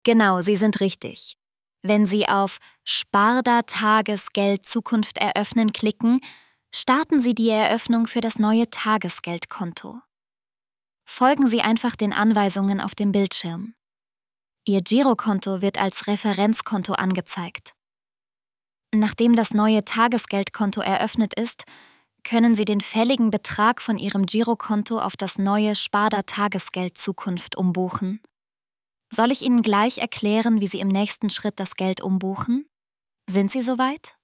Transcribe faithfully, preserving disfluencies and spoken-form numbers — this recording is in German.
Genau, Sie sind richtig. Wenn Sie auf Sparda Tagesgeld Zukunft eröffnen klicken, starten Sie die Eröffnung für das neue Tagesgeldkonto. Folgen Sie einfach den Anweisungen auf dem Bildschirm. Ihr Girokonto wird als Referenzkonto angezeigt. Nachdem das neue Tagesgeldkonto eröffnet ist, können Sie den fälligen Betrag von Ihrem Girokonto auf das neue Sparda Tagesgeld Zukunft umbuchen. Soll ich Ihnen gleich erklären, wie Sie im nächsten Schritt das Geld umbuchen? Sind Sie soweit?